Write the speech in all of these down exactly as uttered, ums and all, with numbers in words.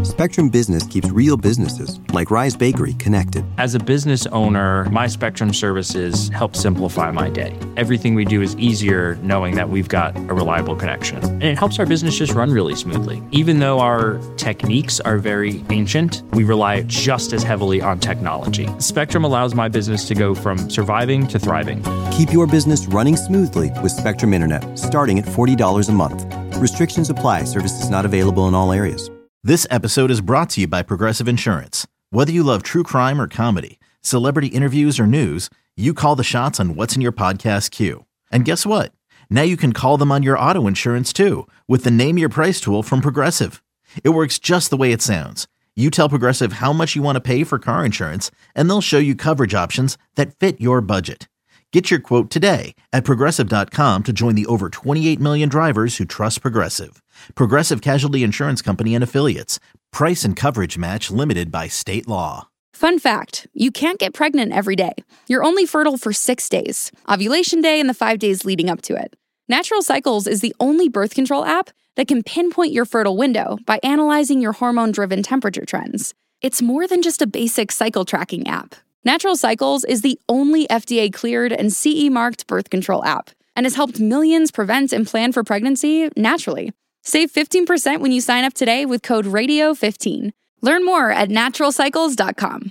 Spectrum Business keeps real businesses, like Rise Bakery, connected. As a business owner, my Spectrum services help simplify my day. Everything we do is easier knowing that we've got a reliable connection. And it helps our business just run really smoothly. Even though our techniques are very ancient, we rely just as heavily on technology. Spectrum allows my business to go from surviving to thriving. Keep your business running smoothly with Spectrum Internet, starting at forty dollars a month. Restrictions apply. Services not available in all areas. This episode is brought to you by Progressive Insurance. Whether you love true crime or comedy, celebrity interviews or news, you call the shots on what's in your podcast queue. And guess what? Now you can call them on your auto insurance too with the Name Your Price tool from Progressive. It works just the way it sounds. You tell Progressive how much you want to pay for car insurance, and they'll show you coverage options that fit your budget. Get your quote today at Progressive dot com to join the over twenty-eight million drivers who trust Progressive. Progressive Casualty Insurance Company and Affiliates. Price and coverage match limited by state law. Fun fact, you can't get pregnant every day. You're only fertile for six days, ovulation day and the five days leading up to it. Natural Cycles is the only birth control app that can pinpoint your fertile window by analyzing your hormone-driven temperature trends. It's more than just a basic cycle tracking app. Natural Cycles is the only F D A-cleared and C E-marked birth control app and has helped millions prevent and plan for pregnancy naturally. Save fifteen percent when you sign up today with code radio fifteen. Learn more at natural cycles dot com.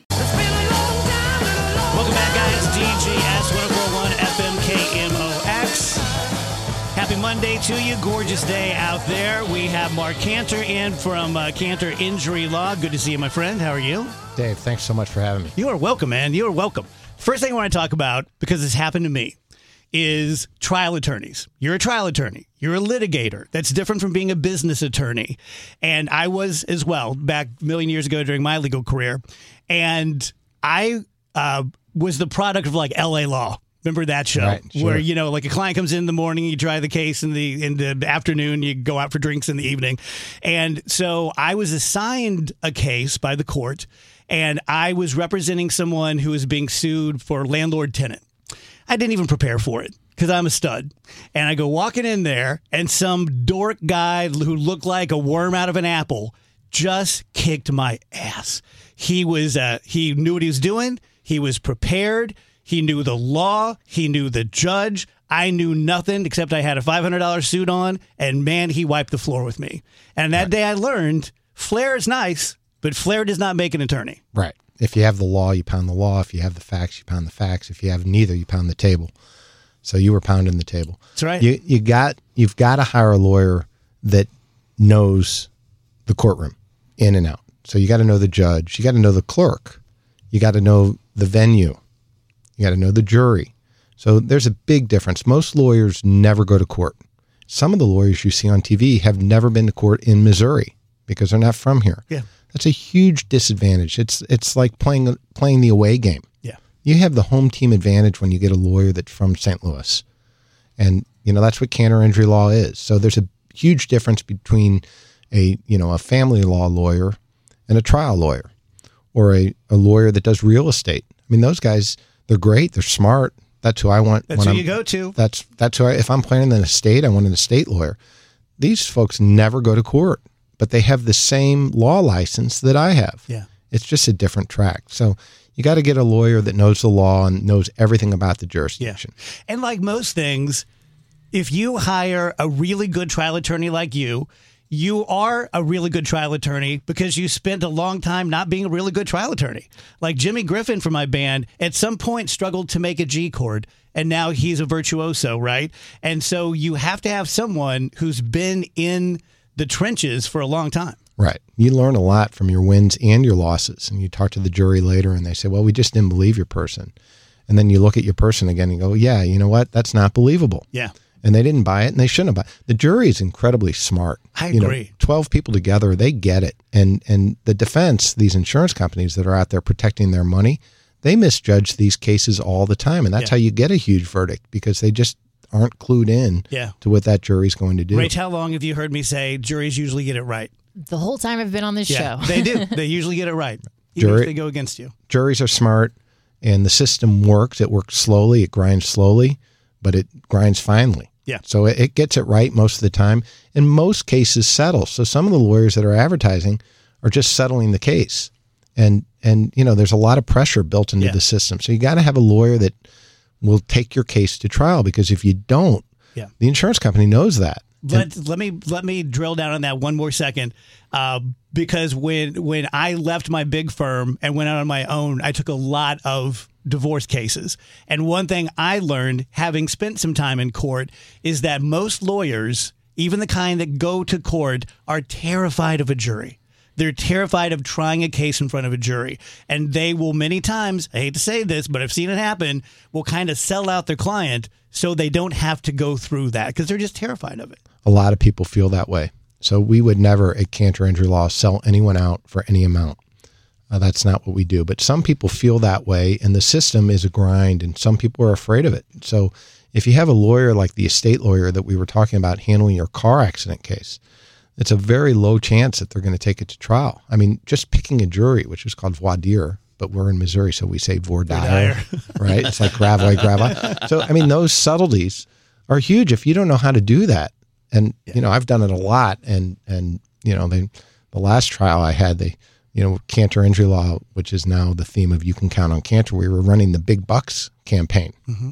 Welcome back, guys. D G S one oh four point one F M K M O X. Happy Monday to you. Gorgeous day out there. We have Mark Cantor in from uh, Cantor Injury Law. Good to see you, my friend. How are you? Dave, thanks so much for having me. You are welcome, man. You are welcome. First thing I want to talk about, because this happened to me, is trial attorneys. You're a trial attorney. You're a litigator. That's different from being a business attorney. And I was as well back a million years ago during my legal career. And I uh, was the product of like L A Law. Remember that show? Right, sure. Where, you know, like a client comes in in the morning, you try the case in the in the afternoon, you go out for drinks in the evening. And so I was assigned a case by the court, and I was representing someone who was being sued for landlord-tenant. I didn't even prepare for it because I'm a stud. And I go walking in there, and some dork guy who looked like a worm out of an apple just kicked my ass. He was uh, he knew what he was doing. He was prepared. He knew the law. He knew the judge. I knew nothing except I had a five hundred dollars suit on, and man, he wiped the floor with me. And that day I learned flair is nice, but flair does not make an attorney. Right. If you have the law, you pound the law. If you have the facts, you pound the facts. If you have neither, you pound the table. So you were pounding the table. That's right. You you got you've got to hire a lawyer that knows the courtroom in and out. So you got to know the judge. You got to know the clerk. You got to know the venue. You got to know the jury. So there's a big difference. Most lawyers never go to court. Some of the lawyers you see on T V have never been to court in Missouri because they're not from here. Yeah. That's a huge disadvantage. It's it's like playing playing the away game. Yeah. You have the home team advantage when you get a lawyer that's from Saint Louis. And, you know, that's what Cantor Injury Law is. So there's a huge difference between a, you know, a family law lawyer and a trial lawyer or a, a lawyer that does real estate. I mean, those guys, they're great. They're smart. That's who I want. That's when who I'm, you go to. That's that's who I, if I'm planning an estate, I want an estate lawyer. These folks never go to court, but they have the same law license that I have. Yeah. It's just a different track. So you got to get a lawyer that knows the law and knows everything about the jurisdiction. Yeah. And like most things, if you hire a really good trial attorney like you, you are a really good trial attorney because you spent a long time not being a really good trial attorney. Like Jimmy Griffin from my band at some point struggled to make a G chord, and now he's a virtuoso, right? And so you have to have someone who's been in the trenches for a long time. Right. You learn a lot from your wins and your losses. And you talk to the jury later and they say, well, we just didn't believe your person. And then you look at your person again and go, yeah, you know what? That's not believable. Yeah. And they didn't buy it, and they shouldn't have bought it. The jury is incredibly smart. I you agree. Know, twelve people together, they get it. And and the defense, these insurance companies that are out there protecting their money, they misjudge these cases all the time. And that's yeah. how you get a huge verdict, because they just aren't clued in yeah. to what that jury's going to do. Rach, how long have you heard me say juries usually get it right? The whole time I've been on this yeah, show. They do. They usually get it right, even Jury, if they go against you. Juries are smart, and the system works. It works slowly. It grinds slowly, but it grinds finely. Yeah. So it, it gets it right most of the time. And most cases settle. So some of the lawyers that are advertising are just settling the case. And, and you know, there's a lot of pressure built into Yeah. the system. So you got to have a lawyer that will take your case to trial, because if you don't, Yeah. the insurance company knows that. Let let me let me drill down on that one more second, uh, because when when I left my big firm and went out on my own, I took a lot of divorce cases. And one thing I learned, having spent some time in court, is that most lawyers, even the kind that go to court, are terrified of a jury. They're terrified of trying a case in front of a jury. And they will many times, I hate to say this, but I've seen it happen, will kind of sell out their client so they don't have to go through that because they're just terrified of it. A lot of people feel that way. So we would never at Cantor Injury Law sell anyone out for any amount. Uh, that's not what we do. But some people feel that way, and the system is a grind, and some people are afraid of it. So if you have a lawyer like the estate lawyer that we were talking about handling your car accident case, it's a very low chance that they're going to take it to trial. I mean, just picking a jury, which is called voir dire, but we're in Missouri, so we say voir dire, right? It's like gravois, gravois. So, I mean, those subtleties are huge if you don't know how to do that. And, yeah. you know, I've done it a lot. And, and you know, they, the last trial I had, they, you know, Cantor Injury Law, which is now the theme of You Can Count on Cantor, we were running the Big Bucks campaign. Mm-hmm.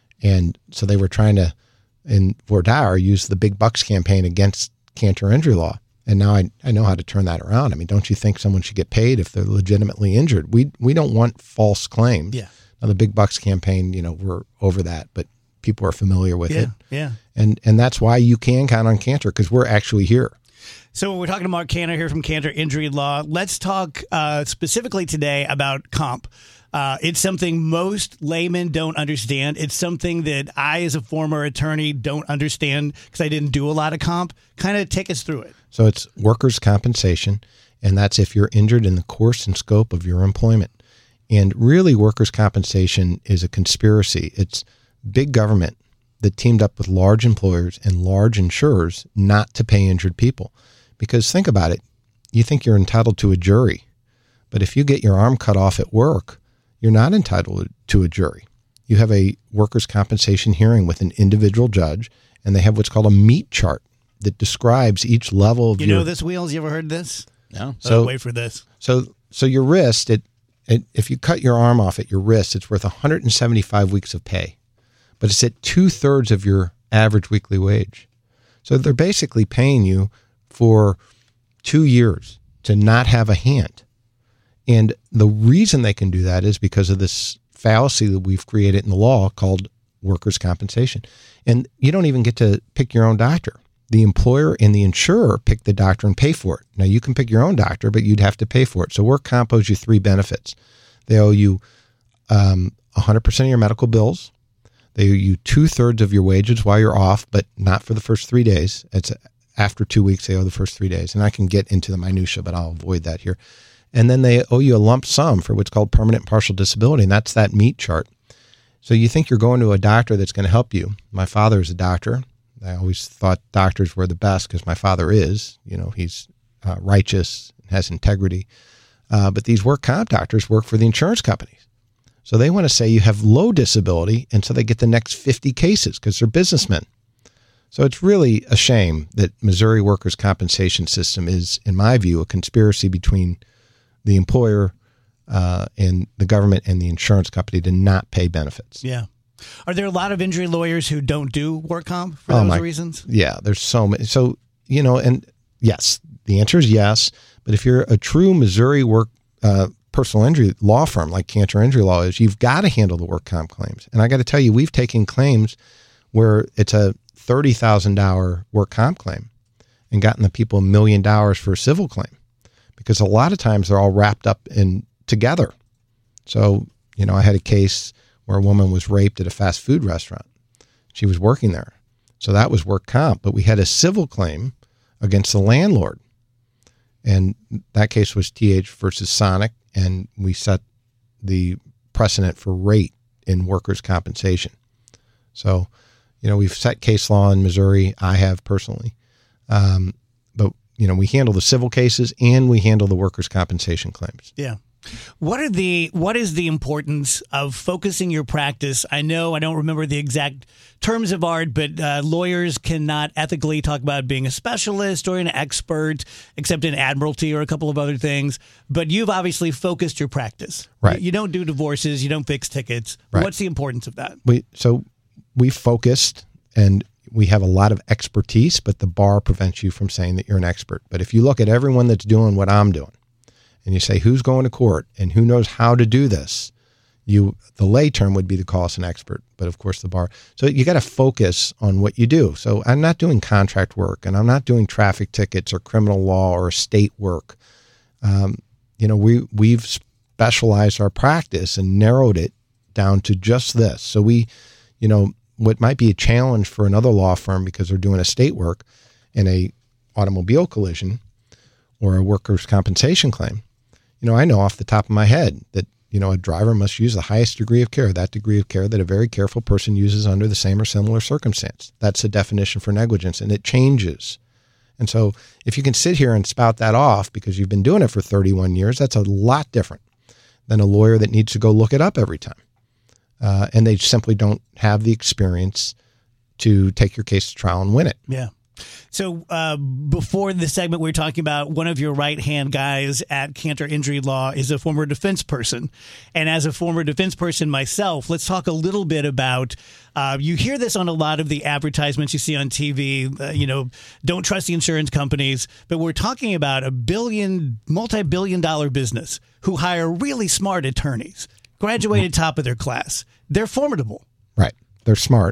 And so they were trying to, in voir dire, use the Big Bucks campaign against Cantor Injury Law. And now I, I know how to turn that around. I mean, don't you think someone should get paid if they're legitimately injured? We we don't want false claims. Yeah. Now, the Big Bucks campaign, you know, we're over that, but people are familiar with yeah, it. Yeah. And and that's why you can count on Cantor, because we're actually here. So we're talking to Mark Cantor here from Cantor Injury Law. Let's talk uh, specifically today about comp. Uh, it's something most laymen don't understand. It's something that I, as a former attorney, don't understand because I didn't do a lot of comp. Kind of take us through it. So it's workers' compensation, and that's if you're injured in the course and scope of your employment. And really, workers' compensation is a conspiracy. It's big government that teamed up with large employers and large insurers not to pay injured people. Because think about it. You think you're entitled to a jury, but if you get your arm cut off at work, you're not entitled to a jury. You have a workers' compensation hearing with an individual judge, and they have what's called a meat chart that describes each level of you your... You know this, Wheels? You ever heard this? No. So oh, wait for this. So so your wrist, it, it if you cut your arm off at your wrist, it's worth one hundred seventy-five weeks of pay. But it's at two-thirds of your average weekly wage. So they're basically paying you for two years to not have a hand. And the reason they can do that is because of this fallacy that we've created in the law called workers' compensation. And you don't even get to pick your own doctor. The employer and the insurer pick the doctor and pay for it. Now, you can pick your own doctor, but you'd have to pay for it. So work comp owes you three benefits. They owe you um, one hundred percent of your medical bills. They owe you two-thirds of your wages while you're off, but not for the first three days. It's after two weeks, they owe the first three days. And I can get into the minutia, but I'll avoid that here. And then they owe you a lump sum for what's called permanent partial disability, and that's that meat chart. So you think you're going to a doctor that's going to help you. My father is a doctor. I always thought doctors were the best because my father is. You know, he's uh, righteous, has integrity. Uh, but these work comp doctors work for the insurance companies. So they want to say you have low disability, and so they get the next fifty cases because they're businessmen. So it's really a shame that Missouri workers' compensation system is, in my view, a conspiracy between the employer uh, and the government and the insurance company to not pay benefits. Yeah. Are there a lot of injury lawyers who don't do work comp for oh those my, reasons? Yeah, there's so many. So, you know, and yes, the answer is yes. But if you're a true Missouri work uh, personal injury law firm like Cantor Injury Law is, you've got to handle the work comp claims. And I got to tell you, we've taken claims where it's a thirty thousand dollars work comp claim and gotten the people a million dollars for a civil claim. Because a lot of times they're all wrapped up in together. So, you know, I had a case where a woman was raped at a fast food restaurant. She was working there. So that was work comp. But we had a civil claim against the landlord. And that case was T H versus Sonic. And we set the precedent for rate in workers' compensation. So, you know, we've set case law in Missouri. I have personally. Um, but you know, we handle the civil cases and we handle the workers' compensation claims. Yeah. What are the what is the importance of focusing your practice? I know I don't remember the exact terms of art, but uh, lawyers cannot ethically talk about being a specialist or an expert, except in admiralty or a couple of other things. But you've obviously focused your practice. Right. You, you don't do divorces. You don't fix tickets. Right. What's the importance of that? We so we focused and we have a lot of expertise, but the bar prevents you from saying that you're an expert. But if you look at everyone that's doing what I'm doing, and you say, who's going to court and who knows how to do this? You, the lay term would be to call us an expert, but of course the bar. So you got to focus on what you do. So I'm not doing contract work and I'm not doing traffic tickets or criminal law or estate work. Um, you know, we, we've specialized our practice and narrowed it down to just this. So we, you know, what might be a challenge for another law firm because they're doing estate work in a automobile collision or a workers' compensation claim. You know, I know off the top of my head that, you know, a driver must use the highest degree of care, that degree of care that a very careful person uses under the same or similar circumstance. That's the definition for negligence, and it changes. And so if you can sit here and spout that off because you've been doing it for thirty-one years, that's a lot different than a lawyer that needs to go look it up every time. Uh, and they simply don't have the experience to take your case to trial and win it. Yeah. So uh, before the segment, we were talking about one of your right-hand guys at Cantor Injury Law is a former defense person. And as a former defense person myself, let's talk a little bit about, uh, you hear this on a lot of the advertisements you see on T V, uh, you know, don't trust the insurance companies. But we're talking about a billion, multi-billion dollar business who hire really smart attorneys, graduated top of their class. They're formidable. Right. They're smart.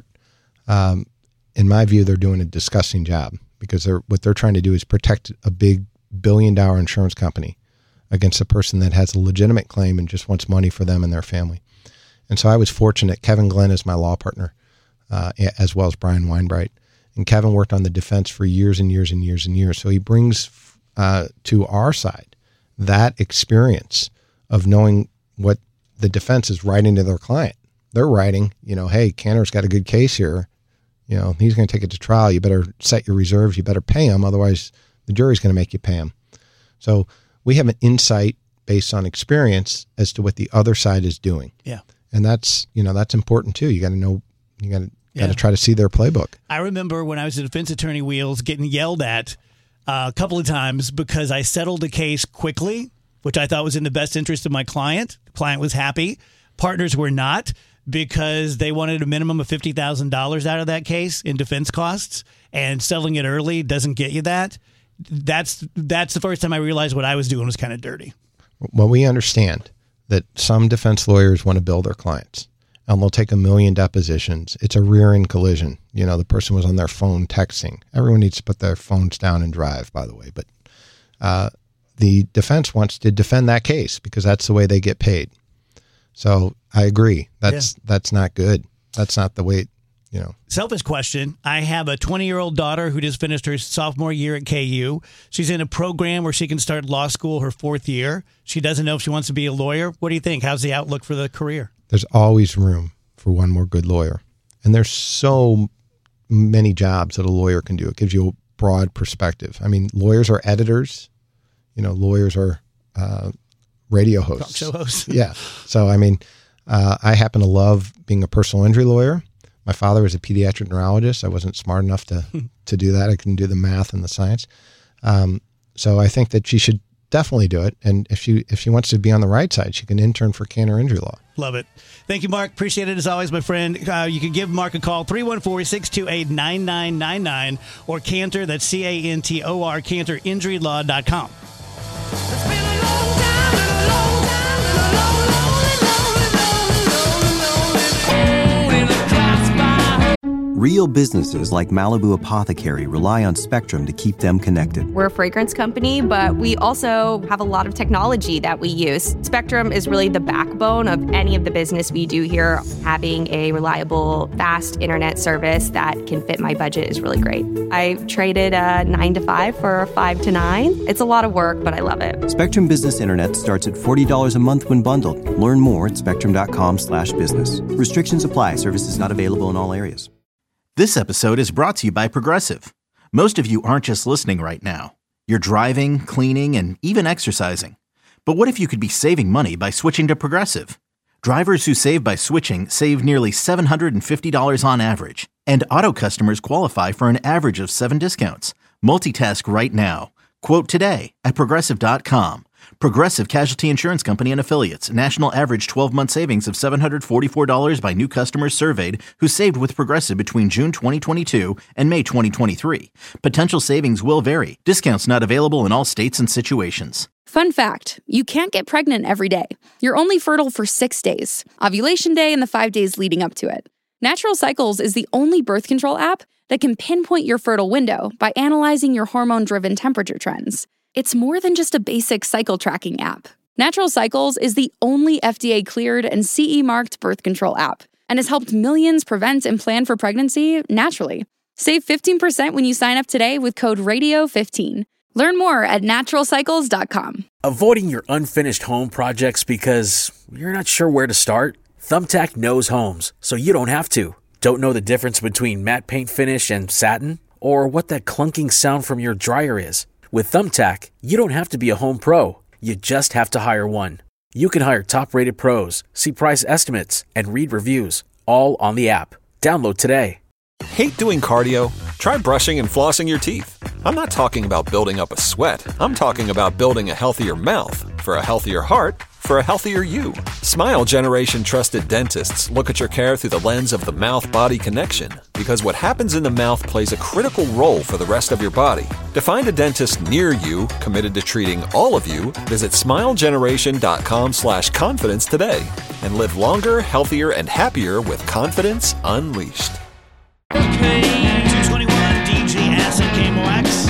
Um In my view, they're doing a disgusting job because they're what they're trying to do is protect a big billion dollar insurance company against a person that has a legitimate claim and just wants money for them and their family. And so I was fortunate. Kevin Glenn is my law partner, uh, as well as Brian Weinbright. And Kevin worked on the defense for years and years and years and years. So he brings uh, to our side that experience of knowing what the defense is writing to their client. They're writing, you know, hey, Cantor's got a good case here. You know, he's going to take it to trial. You better set your reserves. You better pay him. Otherwise, the jury's going to make you pay him. So we have an insight based on experience as to what the other side is doing. Yeah. And that's, you know, that's important too. You got to know, you got to, Yeah. got to try to see their playbook. I remember when I was a defense attorney wheels getting yelled at uh, a couple of times because I settled a case quickly, which I thought was in the best interest of my client. The client was happy. Partners were not, because they wanted a minimum of fifty thousand dollars out of that case in defense costs, and selling it early doesn't get you that. That's that's the first time I realized what I was doing was kind of dirty. Well, we understand that some defense lawyers want to bill their clients, and they'll take a million depositions. It's a rear-end collision. You know, the person was on their phone texting. Everyone needs to put their phones down and drive, by the way. But uh, the defense wants to defend that case because that's the way they get paid. So I agree. That's yeah. that's not good. That's not the way, you know. Selfish question. I have a twenty-year-old daughter who just finished her sophomore year at K U. She's in a program where she can start law school her fourth year. She doesn't know if she wants to be a lawyer. What do you think? How's the outlook for the career? There's always room for one more good lawyer. And there's so many jobs that a lawyer can do. It gives you a broad perspective. I mean, lawyers are editors. You know, lawyers are uh, radio hosts. Talk show hosts. Yeah. So, I mean, uh, I happen to love being a personal injury lawyer. My father was a pediatric neurologist. I wasn't smart enough to, to do that. I couldn't do the math and the science. Um, so I think that she should definitely do it. And if she if she wants to be on the right side, she can intern for Cantor Injury Law. Love it. Thank you, Mark. Appreciate it as always, my friend. Uh, you can give Mark a call, three one four, six two eight, nine nine nine nine, or Cantor, that's C A N T O R, cantor injury law dot com. Real businesses like Malibu Apothecary rely on Spectrum to keep them connected. We're a fragrance company, but we also have a lot of technology that we use. Spectrum is really the backbone of any of the business we do here. Having a reliable, fast internet service that can fit my budget is really great. I traded a nine to five for a five to nine. It's a lot of work, but I love it. Spectrum Business Internet starts at forty dollars a month when bundled. Learn more at spectrum.com slash business. Restrictions apply. Services not available in all areas. This episode is brought to you by Progressive. Most of you aren't just listening right now. You're driving, cleaning, and even exercising. But what if you could be saving money by switching to Progressive? Drivers who save by switching save nearly seven hundred fifty dollars on average. And auto customers qualify for an average of seven discounts. Multitask right now. Quote today at Progressive dot com. Progressive Casualty Insurance Company and Affiliates. National average twelve-month savings of seven hundred forty-four dollars by new customers surveyed who saved with Progressive between June twenty twenty-two and May twenty twenty-three. Potential savings will vary. Discounts not available in all states and situations. Fun fact, you can't get pregnant every day. You're only fertile for six days, ovulation day and the five days leading up to it. Natural Cycles is the only birth control app that can pinpoint your fertile window by analyzing your hormone-driven temperature trends. It's more than just a basic cycle tracking app. Natural Cycles is the only F D A-cleared and C E-marked birth control app and has helped millions prevent and plan for pregnancy naturally. Save fifteen percent when you sign up today with code radio fifteen. Learn more at natural cycles dot com. Avoiding your unfinished home projects because you're not sure where to start? Thumbtack knows homes, so you don't have to. Don't know the difference between matte paint finish and satin? Or what that clunking sound from your dryer is? With Thumbtack, you don't have to be a home pro. You just have to hire one. You can hire top-rated pros, see price estimates, and read reviews, all on the app. Download today. Hate doing cardio? Try brushing and flossing your teeth. I'm not talking about building up a sweat. I'm talking about building a healthier mouth for a healthier heart for a healthier you. Smile Generation trusted dentists look at your care through the lens of the mouth-body connection because what happens in the mouth plays a critical role for the rest of your body. To find a dentist near you committed to treating all of you, visit smilegeneration.com slash confidence today and live longer, healthier, and happier with confidence unleashed. Okay, two twenty-one, D J Ass and K M O X.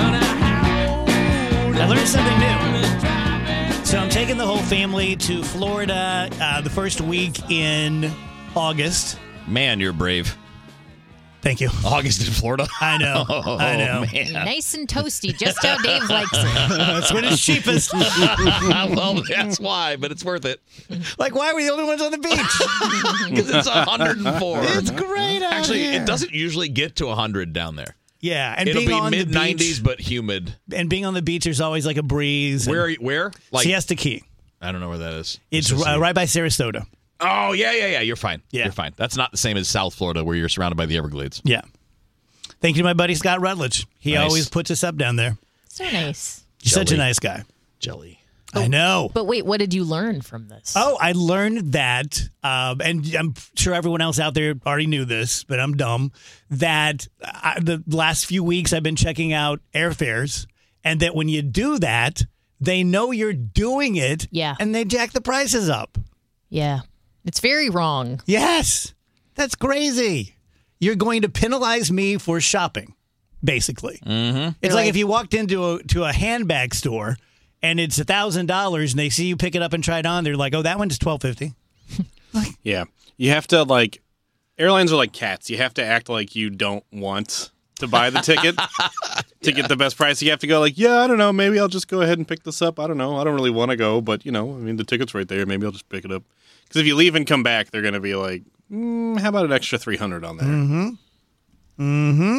I learned something new. So I'm taking the whole family to Florida uh, the first week in August. Man, you're brave. Thank you. August in Florida? I know. Oh, I know. Man. Nice and toasty, just how Dave likes it. That's when it's cheapest. Well, that's why, but it's worth it. Like, why are we the only ones on the beach? Because it's one hundred four. It's great out Actually, here. it doesn't usually get to one hundred down there. Yeah, and It'll being be on mid the nineties, beach, but humid. and being on the beach, there's always like a breeze. Where? Are and you, where? Like Siesta Key. I don't know where that is. It's just uh, right by Sarasota. Oh yeah, yeah, yeah. You're fine. Yeah. You're fine. That's not the same as South Florida, where you're surrounded by the Everglades. Yeah. Thank you to my buddy Scott Rutledge. He Nice. always puts us up down there. So nice. He's such a Jelly. nice guy. Jelly. I know. But wait, what did you learn from this? Oh, I learned that, um, and I'm sure everyone else out there already knew this, but I'm dumb, that I, the last few weeks I've been checking out airfares, and that when you do that, they know you're doing it, Yeah. and they jack the prices up. Yeah. It's very wrong. Yes. That's crazy. You're going to penalize me for shopping, basically. Mm-hmm. It's You're like like- if you walked into a to a handbag store and it's a thousand dollars, and they see you pick it up and try it on. They're like, "Oh, that one's twelve fifty." Yeah, you have to like. Airlines are like cats. You have to act like you don't want to buy the ticket to get the best price. You have to go like, yeah, I don't know, maybe I'll just go ahead and pick this up. I don't know, I don't really want to go, but you know, I mean, the ticket's right there. Maybe I'll just pick it up. Because if you leave and come back, they're going to be like, mm, how about an extra three hundred on there? Mm-hmm. Mm-hmm.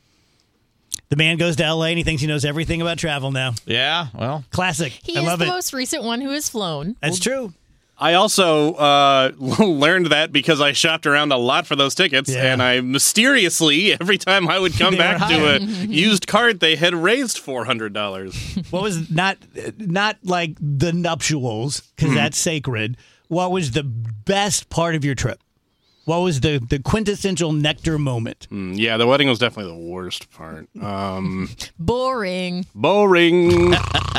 The man goes to L A and he thinks he knows everything about travel now. Yeah. Well, Classic. He I is love the it. most recent one who has flown. That's true. I also uh, learned that because I shopped around a lot for those tickets, Yeah. and I mysteriously, every time I would come They were back to a used cart, they had raised four hundred dollars. What was not not like the nuptials, because that's sacred. What was the best part of your trip? What was the, the quintessential nectar moment? Mm, yeah, the wedding was definitely the worst part. Um, Boring. boring.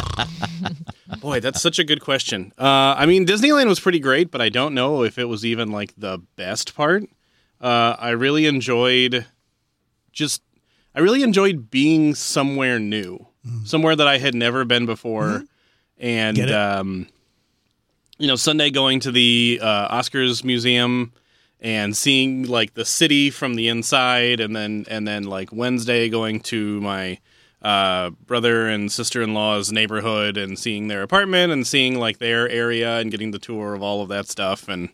Boy, that's such a good question. Uh, I mean, Disneyland was pretty great, but I don't know if it was even like the best part. Uh, I really enjoyed just, I really enjoyed being somewhere new, somewhere that I had never been before. And, Get it? um, you know, Sunday going to the uh, Oscars Museum and seeing like the city from the inside, and then and then like Wednesday going to my uh, brother and sister-in-law's neighborhood and seeing their apartment and seeing like their area and getting the tour of all of that stuff and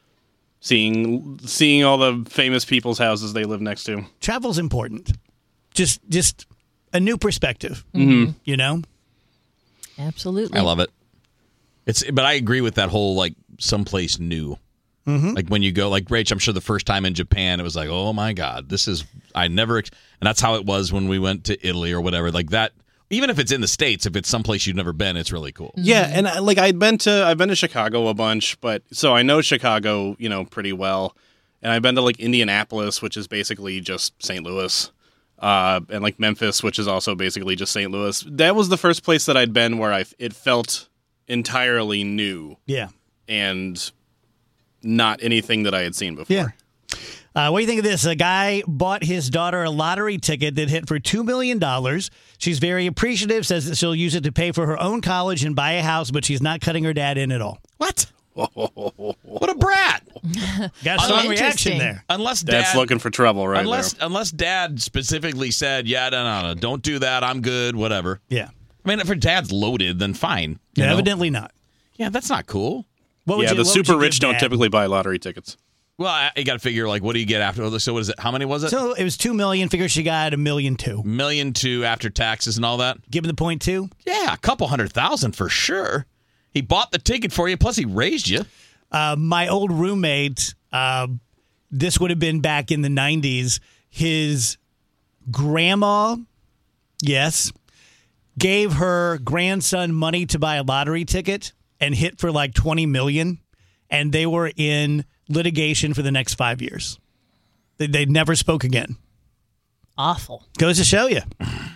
seeing seeing all the famous people's houses they live next to. Travel's important. Just just a new perspective. Mm-hmm. You know? Absolutely. I love it. It's, but I agree with that whole like someplace new. Mm-hmm. Like when you go, like Rach, I'm sure the first time in Japan, it was like, oh my God, this is, I never, ex-. and that's how it was when we went to Italy or whatever. Like that, even if it's in the States, if it's someplace you've never been, it's really cool. Yeah, and I, like I'd been to, I've been to Chicago a bunch, but so I know Chicago, you know, pretty well. And I've been to like Indianapolis, which is basically just Saint Louis. Uh, and like Memphis, which is also basically just Saint Louis. That was the first place that I'd been where I, it felt entirely new. Yeah. And not anything that I had seen before. Yeah. Uh, what do you think of this? A guy bought his daughter a lottery ticket that hit for two million dollars. She's very appreciative, says that she'll use it to pay for her own college and buy a house, but she's not cutting her dad in at all. What? What a brat! Got a strong reaction there. Unless dad, Dad's looking for trouble right unless, there. Unless dad specifically said, yeah, no, no, no, don't do that. I'm good, whatever. Yeah. I mean, if her dad's loaded, then fine. you Yeah, know? evidently not. Yeah, that's not cool. What would yeah, you- the what would super you rich give don't Dad? typically buy lottery tickets. Well, I, you got to figure, like, what do you get after? So what is it? How many was it? So it was two million. Figure she got a million two. Million two after taxes and all that? Give him the point two? Yeah, a couple hundred thousand for sure. He bought the ticket for you, plus he raised you. Uh, my old roommate, uh, this would have been back in the nineties, his grandma, yes, gave her grandson money to buy a lottery ticket and hit for like twenty million dollars, and they were in litigation for the next five years. They, they never spoke again. Awful. Goes to show you.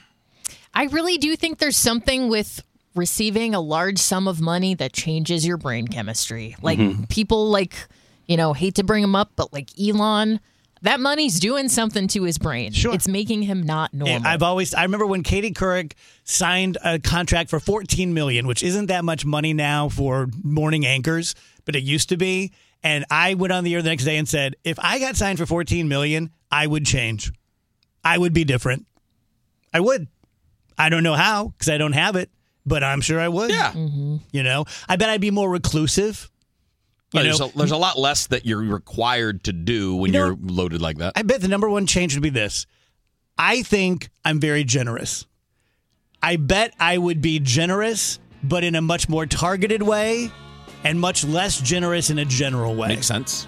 I really do think there's something with receiving a large sum of money that changes your brain chemistry. Like Mhm. people like, you know, hate to bring him up, but like Elon, that money's doing something to his brain. Sure. It's making him not normal. And I've always I remember when Katie Couric signed a contract for fourteen million dollars, which isn't that much money now for morning anchors, but it used to be. And I went on the air the next day and said, if I got signed for fourteen million dollars, I would change. I would be different. I would. I don't know how because I don't have it, but I'm sure I would. Yeah. You know, I bet I'd be more reclusive. You Well, there's, know, a, there's a lot less that you're required to do when You know- you're loaded like that. I bet the number one change would be this. I think I'm very generous. I bet I would be generous, but in a much more targeted way and much less generous in a general way. Makes sense.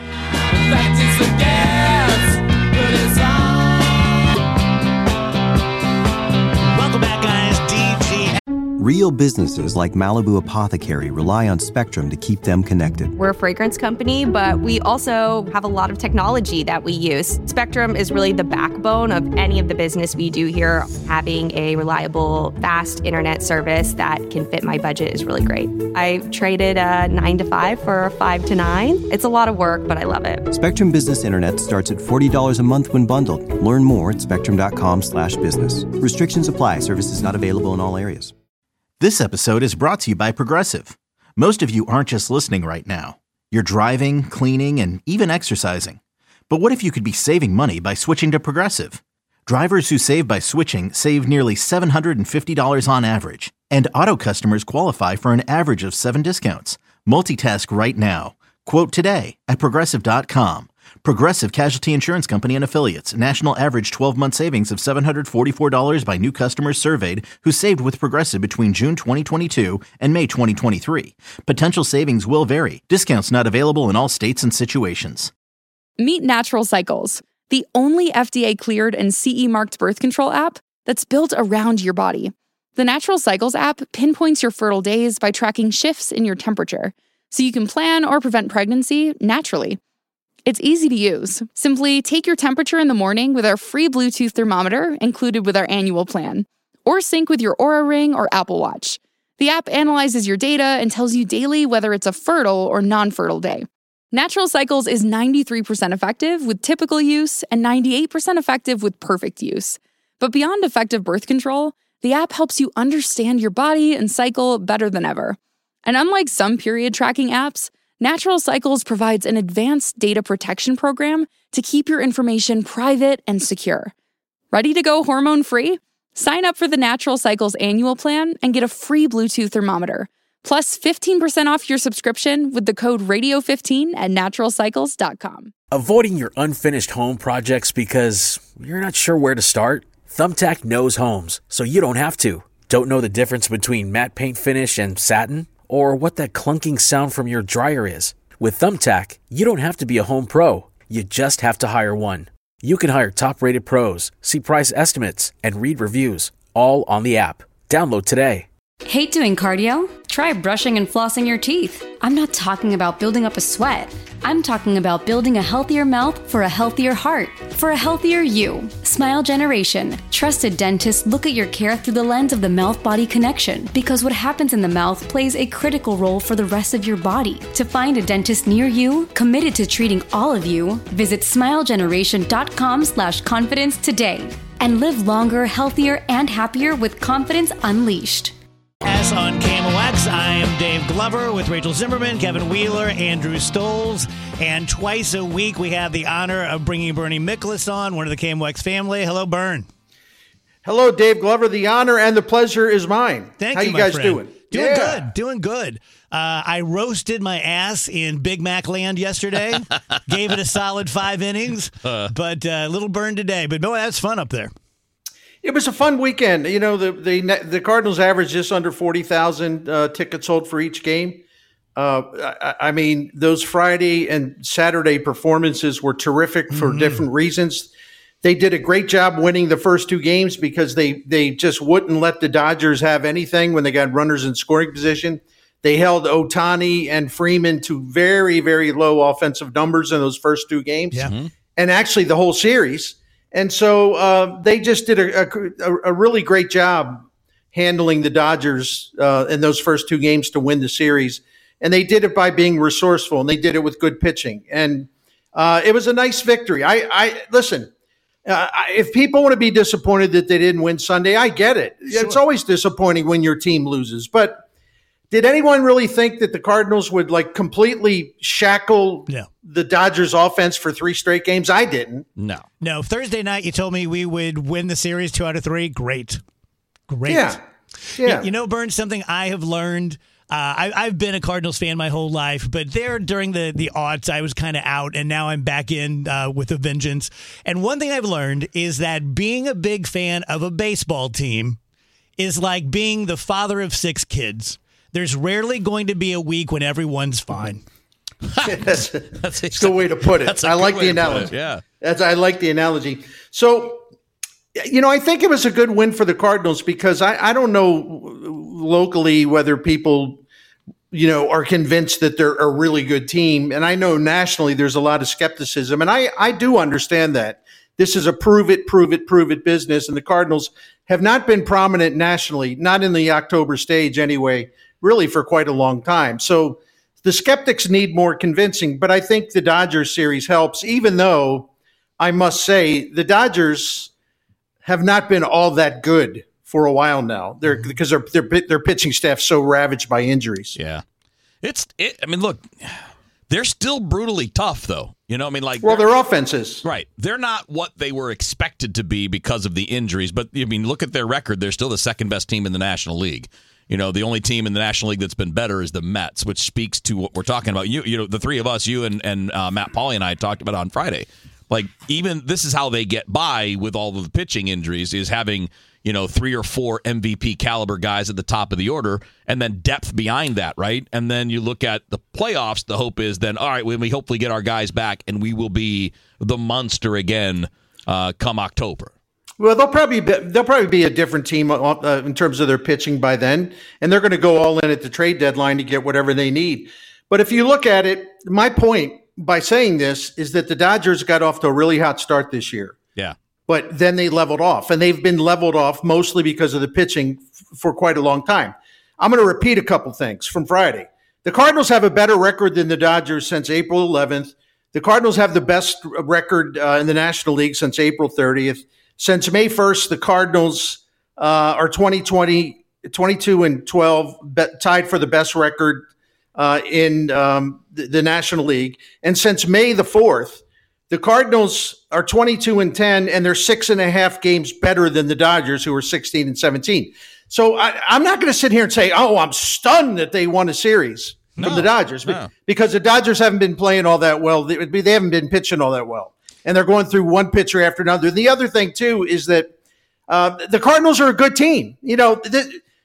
Welcome back, guys. D G. Real businesses like Malibu Apothecary rely on Spectrum to keep them connected. We're a fragrance company, but we also have a lot of technology that we use. Spectrum is really the backbone of any of the business we do here. Having a reliable, fast internet service that can fit my budget is really great. I traded a nine to five for a five to nine. It's a lot of work, but I love it. Spectrum Business Internet starts at forty dollars a month when bundled. Learn more at spectrum.com slash business. Restrictions apply. Services not available in all areas. This episode is brought to you by Progressive. Most of you aren't just listening right now. You're driving, cleaning, and even exercising. But what if you could be saving money by switching to Progressive? Drivers who save by switching save nearly seven hundred fifty dollars on average. And auto customers qualify for an average of seven discounts. Multitask right now. Quote today at Progressive dot com. Progressive Casualty Insurance Company and Affiliates. National average twelve-month savings of seven hundred forty-four dollars by new customers surveyed who saved with Progressive between June twenty twenty-two and May twenty twenty-three. Potential savings will vary. Discounts not available in all states and situations. Meet Natural Cycles, the only F D A-cleared and C E-marked birth control app that's built around your body. The Natural Cycles app pinpoints your fertile days by tracking shifts in your temperature, so you can plan or prevent pregnancy naturally. It's easy to use. Simply take your temperature in the morning with our free Bluetooth thermometer included with our annual plan, or sync with your Oura Ring or Apple Watch. The app analyzes your data and tells you daily whether it's a fertile or non-fertile day. Natural Cycles is ninety-three percent effective with typical use and ninety-eight percent effective with perfect use. But beyond effective birth control, the app helps you understand your body and cycle better than ever. And unlike some period tracking apps, Natural Cycles provides an advanced data protection program to keep your information private and secure. Ready to go hormone-free? Sign up for the Natural Cycles annual plan and get a free Bluetooth thermometer, plus fifteen percent off your subscription with the code radio fifteen at natural cycles dot com. Avoiding your unfinished home projects because you're not sure where to start? Thumbtack knows homes, so you don't have to. Don't know the difference between matte paint finish and satin? or what that clunking sound from your dryer is. With Thumbtack, you don't have to be a home pro. You just have to hire one. You can hire top-rated pros, see price estimates, and read reviews, all on the app. Download today. Hate doing cardio? Try brushing and flossing your teeth. I'm not talking about building up a sweat. I'm talking about building a healthier mouth for a healthier heart, for a healthier you. Smile Generation. Trusted dentists look at your care through the lens of the mouth-body connection, because what happens in the mouth plays a critical role for the rest of your body. To find a dentist near you, committed to treating all of you, visit smilegeneration.com slash confidence today. And live longer, healthier, and happier with confidence unleashed. As on K M O X, I am Dave Glover with Rachel Zimmerman, Kevin Wheeler, Andrew Stoles. And twice a week, we have the honor of bringing Bernie Miklasz on, one of the K M O X family. Hello, Bern. Hello, Dave Glover. The honor and the pleasure is mine. Thank How you, you my guys friend. doing? Doing Yeah. good. Doing good. Uh, I roasted my ass in Big Mac Land yesterday. Gave it a solid five innings, Uh. but a uh, little burn today. But boy, that's fun up there. It was a fun weekend. You know, the the the Cardinals averaged just under forty thousand uh, tickets sold for each game. Uh, I, I mean, those Friday and Saturday performances were terrific for Mm-hmm. different reasons. They did a great job winning the first two games because they they just wouldn't let the Dodgers have anything when they got runners in scoring position. They held Ohtani and Freeman to very, very low offensive numbers in those first two games, Yeah. Mm-hmm. and actually the whole series. And so uh, they just did a, a, a really great job handling the Dodgers uh, in those first two games to win the series. And they did it by being resourceful, and they did it with good pitching. And uh, it was a nice victory. I, I listen, uh, if people want to be disappointed that they didn't win Sunday, I get it. Sure. It's always disappointing when your team loses. But did anyone really think that the Cardinals would like completely shackle No. the Dodgers offense for three straight games? I didn't. No. No, Thursday night you told me we would win the series two out of three. Great. Great. Yeah. Yeah. You, you know, Burn, something I have learned. Uh, I, I've been a Cardinals fan my whole life, but there during the, the aughts, I was kind of out, and now I'm back in uh, with a vengeance. And one thing I've learned is that being a big fan of a baseball team is like being the father of six kids. There's rarely going to be a week when everyone's fine. that's, that's a good way to put it. That's a I good like way the to put it, analogy. yeah. That's I like the analogy. So, you know, I think it was a good win for the Cardinals because I, I don't know locally whether people, you know, are convinced that they're a really good team. And I know nationally there's a lot of skepticism. And I, I do understand that. This is a prove it, prove it, prove it business. And the Cardinals have not been prominent nationally, not in the October stage anyway, really for quite a long time. So the skeptics need more convincing, but I think the Dodgers series helps, even though I must say the Dodgers have not been all that good for a while now. They're because their their their pitching staff's so ravaged by injuries. Yeah. It's it, I mean, look, they're still brutally tough though. You know, I mean, like, well, their offenses. Right. They're not what they were expected to be because of the injuries, but I mean, look at their record. They're still the second best team in the National League. You know, the only team in the National League that's been better is the Mets, which speaks to what we're talking about. You, you know, the three of us, you and, and uh, Matt Pauly and I talked about on Friday. Like, even this is how they get by with all of the pitching injuries is having, you know, three or four M V P caliber guys at the top of the order and then depth behind that, right? And then you look at the playoffs, the hope is then, all right, when we hopefully get our guys back and we will be the monster again uh, come October. Well, they'll probably be, they'll probably be a different team uh, in terms of their pitching by then, and they're going to go all in at the trade deadline to get whatever they need. But if you look at it, my point by saying this is that the Dodgers got off to a really hot start this year. Yeah. But then they leveled off, and they've been leveled off mostly because of the pitching f- for quite a long time. I'm going to repeat a couple things from Friday. The Cardinals have a better record than the Dodgers since April eleventh. The Cardinals have the best record uh, in the National League since April thirtieth. Since May first, the Cardinals uh, are twenty twenty, twenty-two and twelve, be- tied for the best record uh, in um, the, the National League. And since May the fourth, the Cardinals are twenty-two and ten, and they're six and a half games better than the Dodgers, who are sixteen and seventeen. So I, I'm not going to sit here and say, oh, I'm stunned that they won a series No, from the Dodgers, no. because the Dodgers haven't been playing all that well. They, they haven't been pitching all that well. And they're going through one pitcher after another. The other thing, too, is that uh, the Cardinals are a good team. You know, th-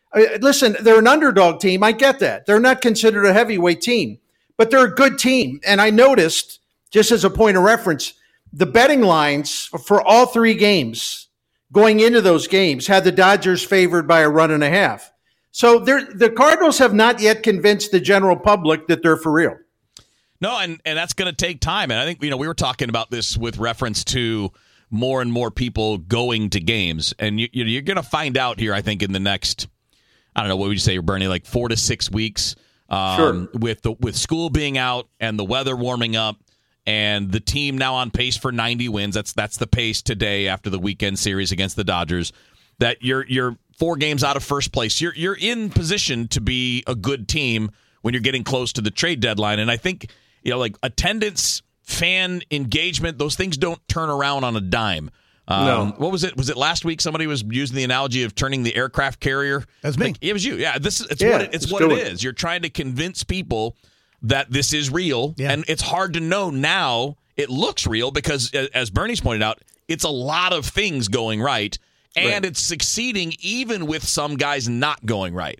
Uh, listen, they're an underdog team. I get that. They're not considered a heavyweight team, but they're a good team. And I noticed, just as a point of reference, the betting lines for all three games going into those games had the Dodgers favored by a run and a half. So the Cardinals have not yet convinced the general public that they're for real. No, and, and that's going to take time. And I think, you know, we were talking about this with reference to more and more people going to games. And you, you're going to find out here, I think, in the next, I don't know, what would you say, Bernie, like four to six weeks um, sure. with the, with school being out and the weather warming up and the team now on pace for ninety wins. That's that's the pace today after the weekend series against the Dodgers, that you're you're four games out of first place. You're you're in position to be a good team when you're getting close to the trade deadline. And I think, you know, like attendance, fan engagement, those things don't turn around on a dime. Um, no. What was it? Was it last week somebody was using the analogy of turning the aircraft carrier? That's me. Like, it was you. Yeah, this is it's Yeah, what it, it's what it is. You're trying to convince people that this is real, yeah. and it's hard to know now. It looks real because, as Bernie's pointed out, it's a lot of things going right, and right. it's succeeding even with some guys not going right.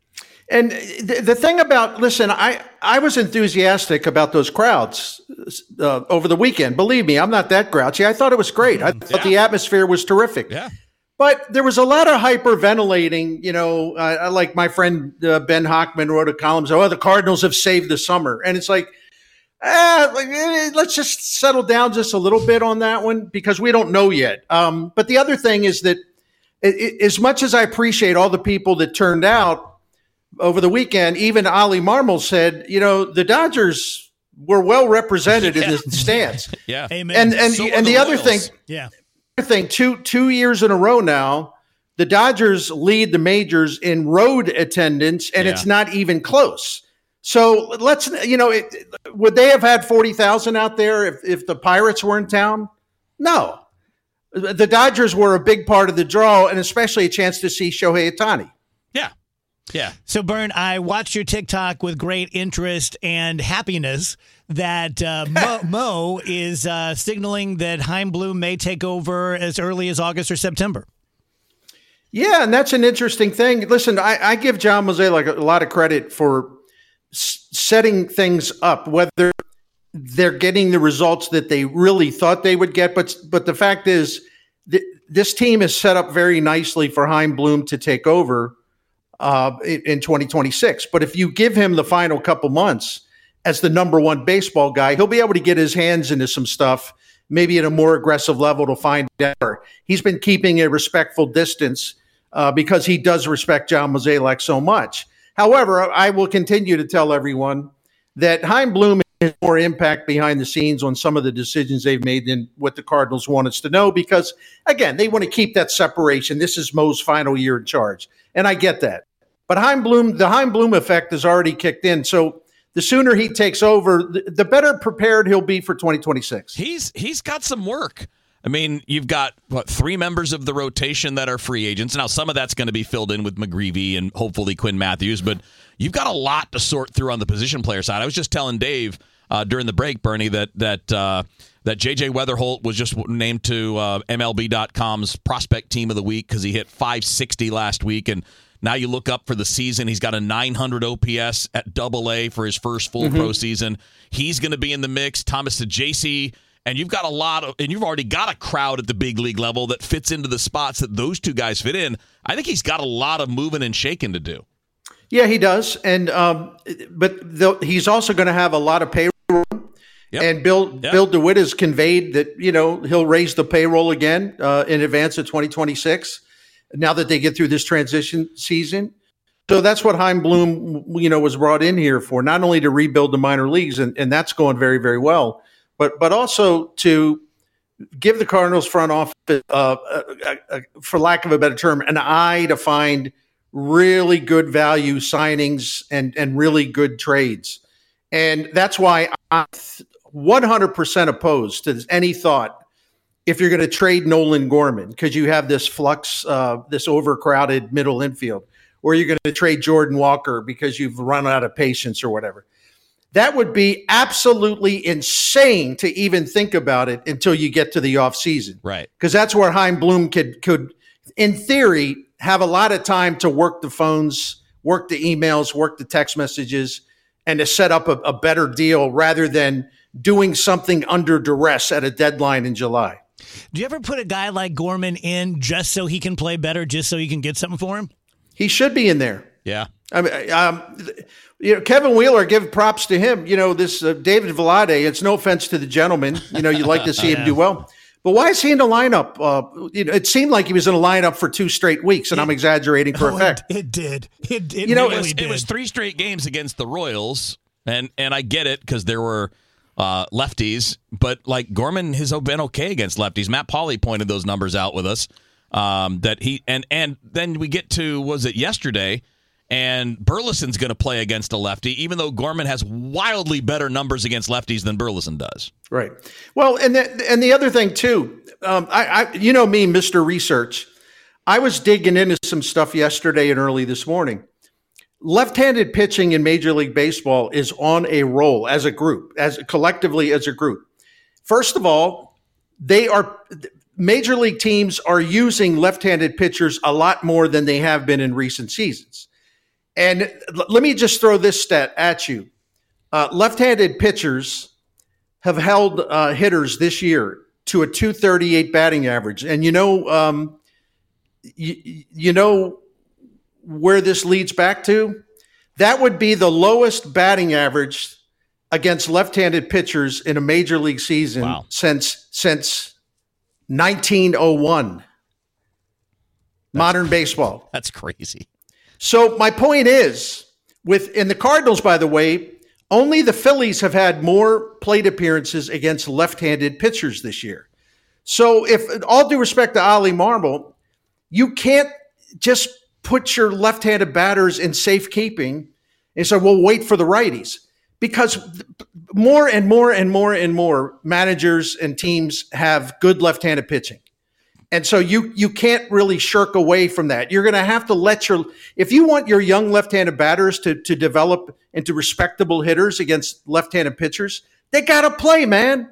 And the, the thing about, listen, I, I was enthusiastic about those crowds uh, over the weekend. Believe me, I'm not that grouchy. I thought it was great. I thought Yeah. the atmosphere was terrific. Yeah. But there was a lot of hyperventilating. You know, uh, like my friend uh, Ben Hockman wrote a column, so, oh, the Cardinals have saved the summer. And it's like, ah, like, eh, let's just settle down just a little bit on that one because we don't know yet. Um, but the other thing is that it, it, as much as I appreciate all the people that turned out over the weekend, even Ali Marmol said, you know, the Dodgers were well represented Yeah. in the stands. Yeah. Amen. And and, So were and the, the other Royals. thing, yeah. other thing, two two years in a row now, the Dodgers lead the majors in road attendance, and Yeah. it's not even close. So let's, you know, it, would they have had forty thousand out there if, if the Pirates were in town? No. The Dodgers were a big part of the draw, and especially a chance to see Shohei Ohtani. Yeah. Yeah. So, Bern, I watched your TikTok with great interest and happiness that uh, Mo, Mo is uh, signaling that Chaim Bloom may take over as early as August or September. Yeah, and that's an interesting thing. Listen, I, I give John Mozeliak a lot of credit for s- setting things up, whether they're getting the results that they really thought they would get. But but the fact is, th- this team is set up very nicely for Chaim Bloom to take over uh, in, in twenty twenty-six. But if you give him the final couple months as the number one baseball guy, he'll be able to get his hands into some stuff, maybe at a more aggressive level to find out. He's been keeping a respectful distance uh, because he does respect John Mozeliak so much. However, I will continue to tell everyone that Chaim Bloom has more impact behind the scenes on some of the decisions they've made than what the Cardinals want us to know because, again, they want to keep that separation. This is Mo's final year in charge, and I get that. But Chaim Bloom, the Chaim Bloom effect has already kicked in, so the sooner he takes over, the, the better prepared he'll be for twenty twenty-six. He's he's got some work. I mean, you've got, what, three members of the rotation that are free agents. Now, some of that's going to be filled in with McGreevy and hopefully Quinn Matthews, but you've got a lot to sort through on the position player side. I was just telling Dave uh, during the break, Bernie, that that uh, that J J Weatherholt was just named to uh, M L B dot com's Prospect Team of the Week because he hit five sixty last week, and now you look up for the season, he's got a nine hundred O P S at Double A for his first full Mm-hmm. pro season. He's going to be in the mix. Thomas Saggese. And you've got a lot of, and you've already got a crowd at the big league level that fits into the spots that those two guys fit in. I think he's got a lot of moving and shaking to do. Yeah, he does, and um, but the, he's also going to have a lot of payroll. Yep. And Bill Yep. Bill DeWitt has conveyed that you know he'll raise the payroll again uh, in advance of twenty twenty-six. Now that they get through this transition season, so that's what Chaim Bloom you know was brought in here for, not only to rebuild the minor leagues, and, and that's going very very well. But but also to give the Cardinals front office, uh, a, a, a, for lack of a better term, an eye to find really good value signings and, and really good trades. And that's why I'm one hundred percent opposed to any thought if you're going to trade Nolan Gorman because you have this flux, uh, this overcrowded middle infield, or you're going to trade Jordan Walker because you've run out of patience or whatever. That would be absolutely insane to even think about it until you get to the offseason. Right. Because that's where Chaim Bloom could, could, in theory, have a lot of time to work the phones, work the emails, work the text messages, and to set up a, a better deal rather than doing something under duress at a deadline in July. Do you ever put a guy like Gorman in just so he can play better, just so you can get something for him? He should be in there. Yeah. I mean, um, you know, Kevin Wheeler, give props to him. You know, this uh, David Vlade, it's no offense to the gentleman. You know, you'd like to see him Yeah. do well. But why is he in the lineup? Uh, you know, it seemed like he was in the lineup for two straight weeks, and I'm exaggerating for Oh, a fact. It, it did. It, it You know, really it was, did. it was three straight games against the Royals, and and I get it because there were uh, lefties, but like Gorman has been okay against lefties. Matt Pauley pointed those numbers out with us. Um, that he and and then we get to was it yesterday, and Burleson's going to play against a lefty, even though Gorman has wildly better numbers against lefties than Burleson does. Right. Well, and the, and the other thing too, um, I, I you know me, Mister Research. I was digging into some stuff yesterday and early this morning. Left-handed pitching in Major League Baseball is on a roll as a group, as collectively as a group. First of all, they are Major League teams are using left-handed pitchers a lot more than they have been in recent seasons. And l- let me just throw this stat at you. Uh, left-handed pitchers have held uh, hitters this year to a two thirty-eight batting average. And you know, um, you, you know where this leads back to? That would be the lowest batting average against left-handed pitchers in a major league season Wow. since since nineteen oh one. Modern baseball. That's crazy. So my point is, with in the Cardinals, by the way, only the Phillies have had more plate appearances against left-handed pitchers this year. So if, all due respect to Ollie Marmol, you can't just put your left-handed batters in safekeeping and say, well, wait for the righties. Because more and more and more and more managers and teams have good left-handed pitching. And so you you can't really shirk away from that. You're going to have to let your – if you want your young left-handed batters to, to develop into respectable hitters against left-handed pitchers, they got to play, man.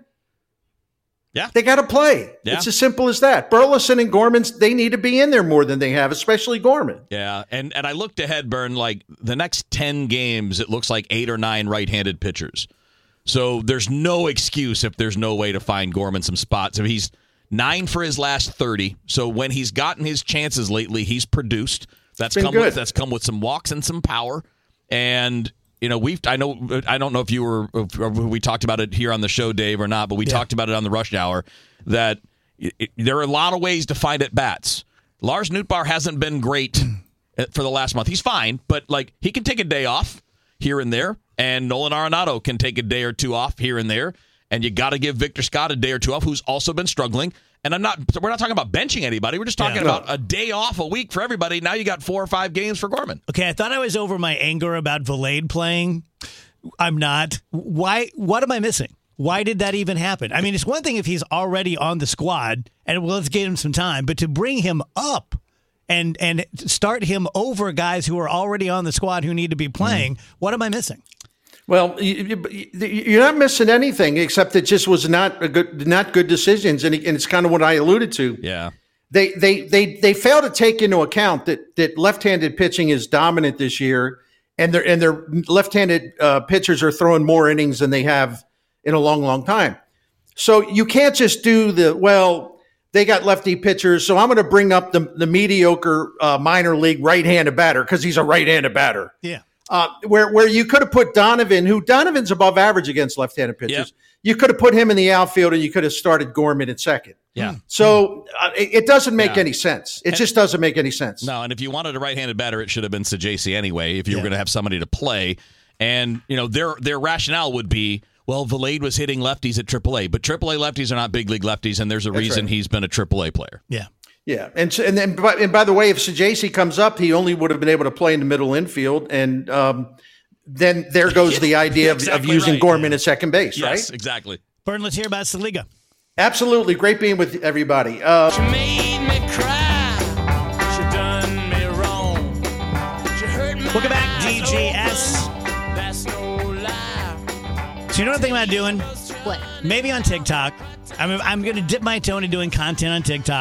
Yeah. They got to play. Yeah. It's as simple as that. Burleson and Gorman, they need to be in there more than they have, especially Gorman. Yeah, and, and I looked ahead, Bern, like the next ten games, it looks like eight or nine right-handed pitchers. So there's no excuse if there's no way to find Gorman some spots. If he's nine for his last thirty, so when he's gotten his chances lately, he's produced. That's Been come good. with that's come with some walks and some power. And you know, we've I know I don't know if you were if we talked about it here on the show, Dave, or not, but we Yeah. talked about it on the Rush Hour that it, it- there are a lot of ways to find at bats. Lars Nootbaar hasn't been great for the last month. He's fine, but like he can take a day off here and there, and Nolan Arenado can take a day or two off here and there, and you got to give Victor Scott a day or two off, who's also been struggling. And I'm not we're not talking about benching anybody. We're just talking Yeah. about a day off a week for everybody. Now you got four or five games for Gorman. Okay, I thought I was over my anger about Vlade playing. I'm not. Why? What am I missing? Why did that even happen? I mean, it's one thing if he's already on the squad, and well, let's give him some time, but to bring him up and and start him over guys who are already on the squad who need to be playing, what am I missing? Well, you, you- you're not missing anything except it just was not a good, not good decisions, and, it- and it's kind of what I alluded to. Yeah. They they they they fail to take into account that that left-handed pitching is dominant this year, and their and their left-handed uh, pitchers are throwing more innings than they have in a long, long time. So you can't just do the well. They got lefty pitchers, so I'm going to bring up the the mediocre uh, minor league right-handed batter because he's a right-handed batter. Yeah. Uh, where where you could have put Donovan, who Donovan's above average against left-handed pitchers. Yep. You could have put him in the outfield, and you could have started Gorman at second. Yeah. So uh, it, it doesn't make Yeah. any sense. It just doesn't make any sense. No, and if you wanted a right-handed batter, it should have been Sajaci anyway. If you were Yeah. going to have somebody to play, and you know their their rationale would be, well, Vlade was hitting lefties at triple A, but triple A lefties are not big league lefties, and there's a That's reason right. he's been a triple A player. Yeah. Yeah, and so, and then by, and by the way, if Sajaci comes up, he only would have been able to play in the middle infield, and um, then there goes the idea of, of Exactly using right. Gorman at second base, Yes, right? exactly. Burn, let's hear about Saliga. Absolutely, great being with everybody. Uh, Welcome back, D G S. So you know what I'm thinking about doing? What? Maybe on TikTok. I'm, I'm going to dip my toe into doing content on TikTok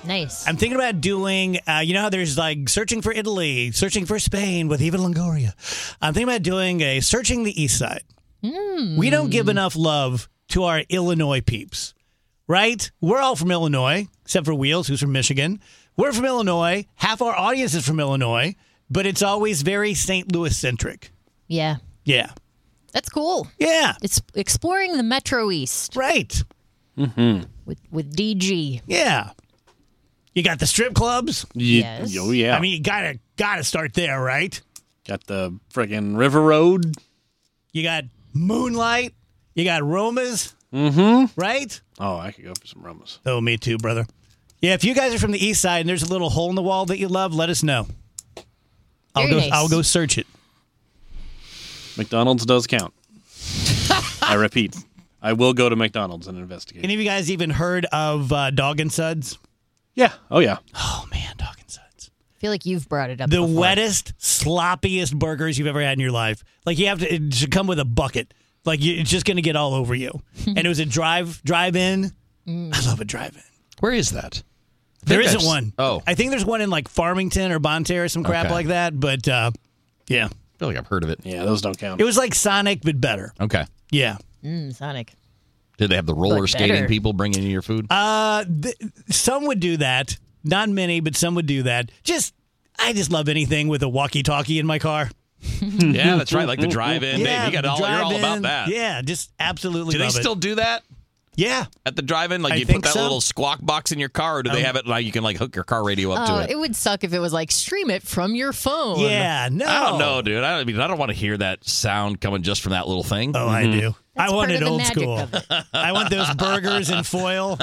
Nice. I'm thinking about doing, uh, you know how there's like searching for Italy, searching for Spain with Eva Longoria. I'm thinking about doing a searching the East Side. Mm. We don't give enough love to our Illinois peeps, right? We're all from Illinois, except for Wheels, who's from Michigan. We're from Illinois. Half our audience is from Illinois, but it's always very Saint Louis centric. Yeah. Yeah. That's cool. Yeah. It's exploring the Metro East. Right. Mm-hmm. With, with D G. Yeah. You got the strip clubs. Yes. Oh, yeah. I mean, you gotta gotta start there, right? Got the friggin' River Road. You got Moonlight. You got Romas. Mm-hmm. Right? Oh, I could go for some Romas. Oh, me too, brother. Yeah, if you guys are from the East Side and there's a little hole in the wall that you love, let us know. I'll Very go. nice. I'll go search it. McDonald's does count. I repeat, I will go to McDonald's and investigate. Any of you guys even heard of uh, Dog and Suds? Yeah. Oh, yeah. Oh, man, Dog and Suds. I feel like you've brought it up The before. wettest, sloppiest burgers you've ever had in your life. Like, you have to, it should come with a bucket. Like, you, it's just going to get all over you. And it was a drive, drive-in. Mm. I love a drive-in. Where is that? There think isn't I've s- one. Oh. I think there's one in, like, Farmington or Bonterra or some crap Okay. like that. But, uh, yeah. I feel like I've heard of it. Yeah, those don't count. It was like Sonic, but better. Okay. Yeah. Mm, Sonic. Did they have the roller But skating better. people bringing you your food? Uh, th- some would do that. Not many, but some would do that. Just, I just love anything with a walkie-talkie in my car. Yeah, that's right. Like the drive-in. Yeah, Babe, you got the all, you're all drive-in. about that. Yeah, just absolutely Do they love still it. do that Yeah. at the drive-in? Like I you put think that so. little squawk box in your car, or do they Um, have it like you can like hook your car radio up Oh, to it? it would suck if it was like stream it from your phone. Yeah, no. I don't know, dude. I, don't, I mean, I don't want to hear that sound coming just from that little thing. Oh, I do. That's I want part it of the old magic school. of it. I want those burgers in foil.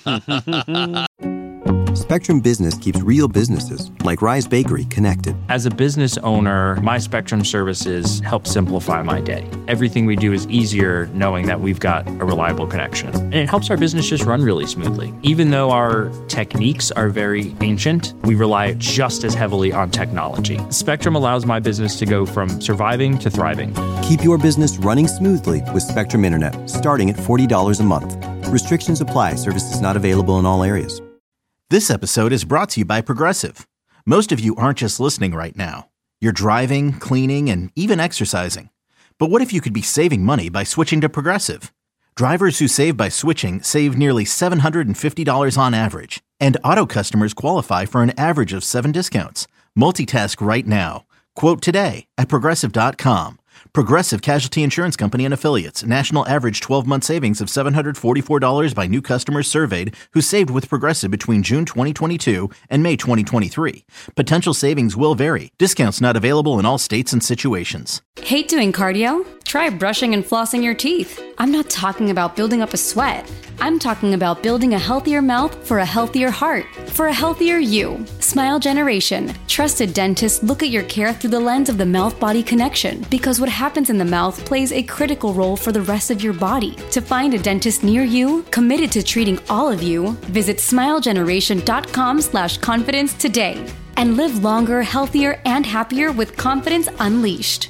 Spectrum Business keeps real businesses, like Rise Bakery, connected. As a business owner, my Spectrum services help simplify my day. Everything we do is easier knowing that we've got a reliable connection. And it helps our business just run really smoothly. Even though our techniques are very ancient, we rely just as heavily on technology. Spectrum allows my business to go from surviving to thriving. Keep your business running smoothly with Spectrum Internet, starting at forty dollars a month. Restrictions apply. Services not available in all areas. This episode is brought to you by Progressive. Most of you aren't just listening right now. You're driving, cleaning, and even exercising. But what if you could be saving money by switching to Progressive? Drivers who save by switching save nearly seven hundred fifty dollars on average. And auto customers qualify for an average of seven discounts. Multitask right now. Quote today at Progressive dot com. Progressive Casualty Insurance Company and Affiliates. National average twelve-month savings of seven hundred forty-four dollars by new customers surveyed who saved with Progressive between June twenty twenty-two and May twenty twenty-three. Potential savings will vary. Discounts not available in all states and situations. Hate doing cardio? Try brushing and flossing your teeth. I'm not talking about building up a sweat. I'm talking about building a healthier mouth for a healthier heart, for a healthier you. Smile Generation. Trusted dentists look at your care through the lens of the mouth-body connection, because what happens in the mouth plays a critical role for the rest of your body. To find a dentist near you, committed to treating all of you, visit smilegeneration.com slash confidence today. And live longer, healthier, and happier with confidence unleashed.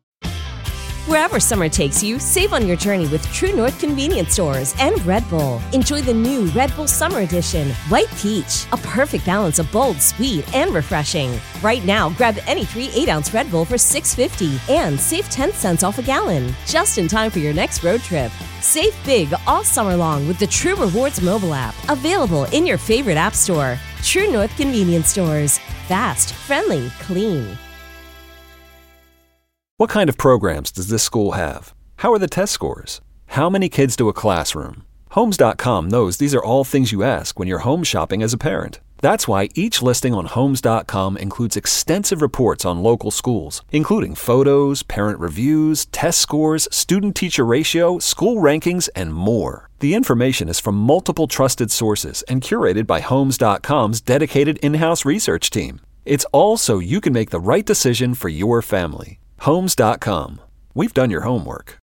Wherever summer takes you, save on your journey with True North Convenience Stores and Red Bull. Enjoy the new Red Bull Summer Edition, White Peach, a perfect balance of bold, sweet, and refreshing. Right now, grab any three eight-ounce Red Bull for six dollars and fifty cents and save ten cents off a gallon, just in time for your next road trip. Save big all summer long with the True Rewards mobile app, available in your favorite app store. True North Convenience Stores. Fast, friendly, clean. What kind of programs does this school have? How are the test scores? How many kids do a classroom? Homes dot com knows these are all things you ask when you're home shopping as a parent. That's why each listing on Homes dot com includes extensive reports on local schools, including photos, parent reviews, test scores, student-teacher ratio, school rankings, and more. The information is from multiple trusted sources and curated by Homes dot com's dedicated in-house research team. It's all so you can make the right decision for your family. Homes dot com. We've done your homework.